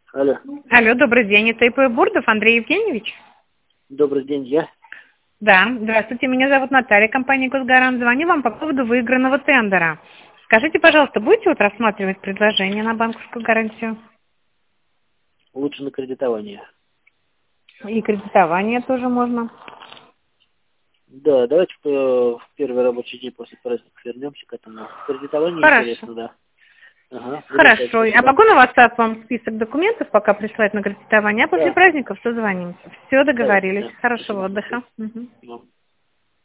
Алло. Алло, добрый день. Это ИП Бурдов Андрей Евгеньевич? Добрый день, я. Да, здравствуйте. Меня зовут Наталья, компания «Госгарант». Звоню вам по поводу выигранного тендера. Скажите, пожалуйста, будете вот рассматривать предложение на банковскую гарантию? Лучше на кредитование. И кредитование тоже можно. Да, давайте в первый рабочий день после праздника вернемся к этому. Кредитование Хорошо. интересно, да. Ага, Хорошо. спасибо. Я могу на WhatsApp вам список документов пока прислать на кредитование, а после Да, праздников созвонимся. Все, давайте, договорились. да. Хорошего Спасибо. отдыха. Мгм. Вам.